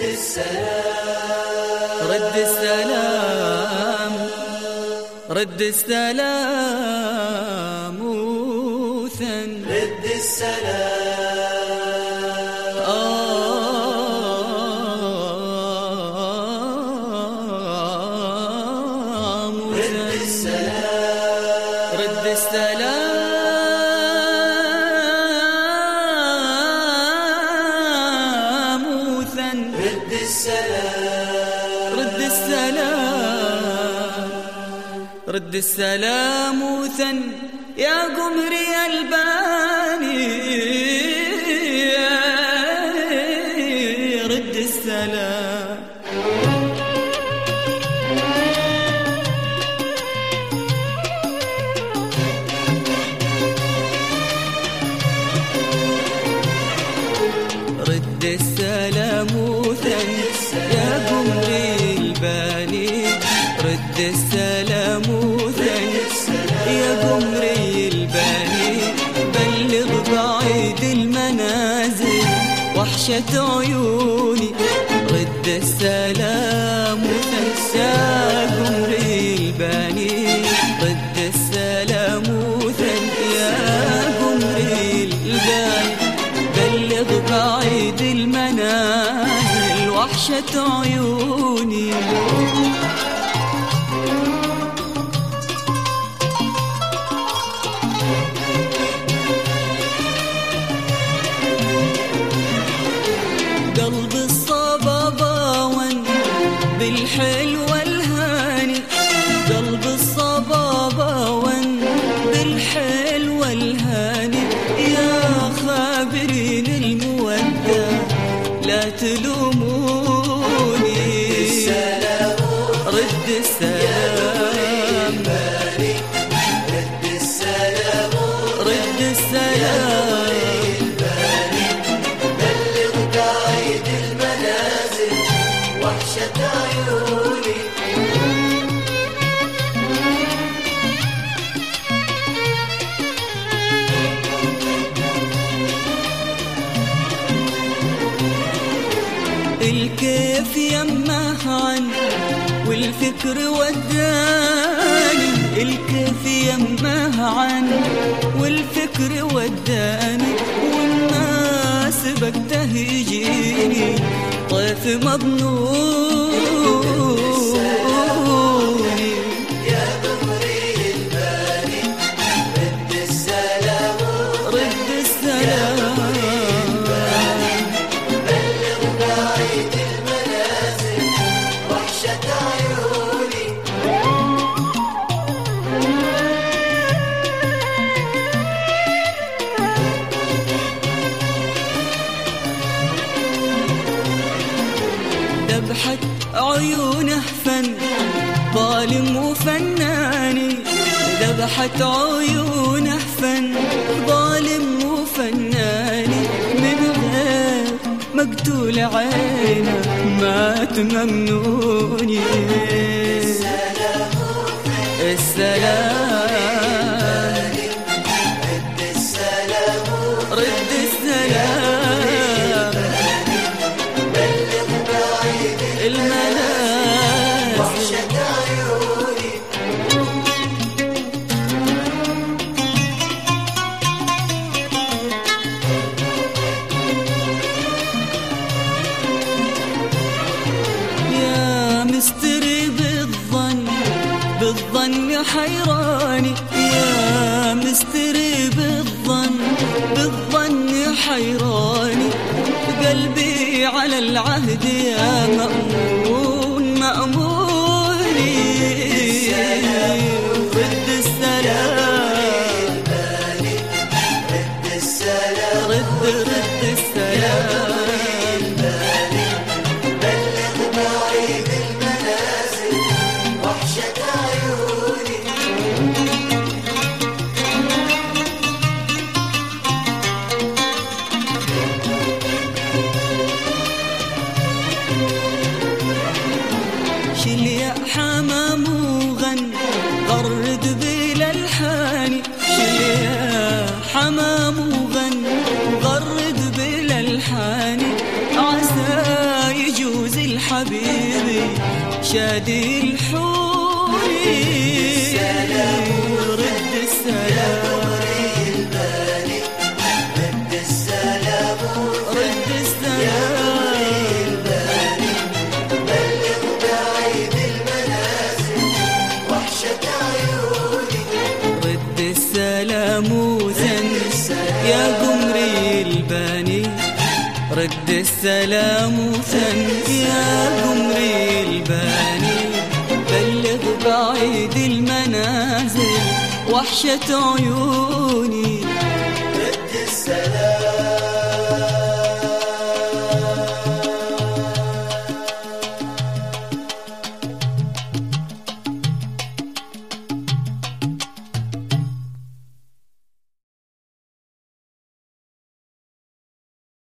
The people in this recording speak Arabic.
السلام رد السلام رد السلام وثن رد السلام رد السلام رد السلام وثن رد السلام رد السلام رد السلام وثن يا قمري الباني رد السلام رد السلام وثن يا قمري الباني رد السلام وثن يا قمري الباني بلغ بعيد المنازل وحشة عيوني رد السلام وثن يا قمري الباني رد السلام وثن يا قمري الباني بلغ بعيد المنازل وحشة عيوني قلب الصبا باون بالحلو الهاني قلب الصبا باون بالحلو الهاني يا خابرين المودة لا تلوموني رد السلام رد السلام رد السلام بلغ بعيد المنازل وحشة عيوني الكيف يمه عن والفكر وداني الكيف يمه عن والفكر وداني والناس بكته يجيني طيف مظنوني يا قمري الباني رد السلام رد السلام ذبحت عيونه فن ظالم وفناني ذبحت عيونه فن ظالم وفناني من غير مقتول عينه ما تمنوني السلام رد السلام رد السلام بلغ بعيد المنازل وحشة عيوني يا مستري بالظن حيراني يا مستري بالظن حيراني قلبي على العهد يا مأموني رد السلام رد السلام رد السلام بلغ بعيد المنازل وحشة عيوني شل يا حمام وغن حبيبي شادي الحوري رد السلام رد السلام رد السلام بلغ بعيد المنازل وحشة عيوني رد السلام وزن يا قمري الباني رد السلام وزن يا قمري الباني بلغ بعيد المنازل وحشة عيوني رد السلام